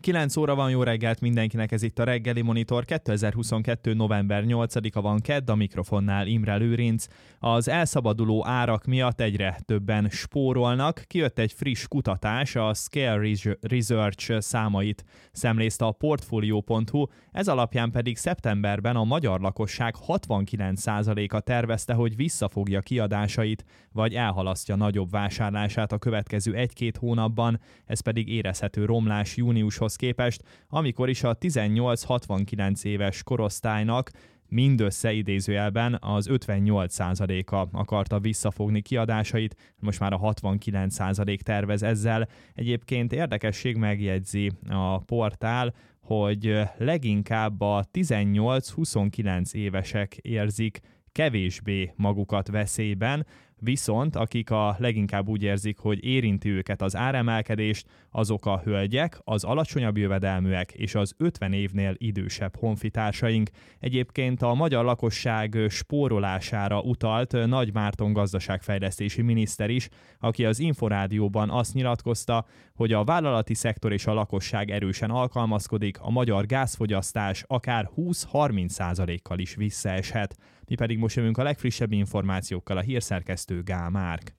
9 óra van, jó reggelt mindenkinek, ez itt a Reggeli Monitor, 2022. november 8-a van, kedd, a mikrofonnál Imre Lőrinc. Az elszabaduló árak miatt egyre többen spórolnak. Kijött egy friss kutatás, a Scale Research számait szemlézte a Portfolio.hu, ez alapján pedig szeptemberben a magyar lakosság 69%-a tervezte, hogy visszafogja kiadásait, vagy elhalasztja nagyobb vásárlását a következő 1-2 hónapban, ez pedig érezhető romlás júniushoz képest, amikor is a 18-69 éves korosztálynak mindössze idézőjelben az 58%-a akarta visszafogni kiadásait, most már a 69% tervez ezzel. Egyébként érdekesség, megjegyzi a portál, hogy leginkább a 18-29 évesek érzik kevésbé magukat veszélyben, viszont akik a leginkább úgy érzik, hogy érinti őket az áremelkedést, azok a hölgyek, az alacsonyabb jövedelműek és az 50 évnél idősebb honfitársaink. Egyébként a magyar lakosság spórolására utalt Nagy Márton gazdaságfejlesztési miniszter is, aki az Inforádióban azt nyilatkozta, hogy a vállalati szektor és a lakosság erősen alkalmazkodik, a magyar gázfogyasztás akár 20-30%-kal is visszaeshet. Mi pedig most jövünk a legfrissebb információkkal, a hírszerkesztő Gál Márk.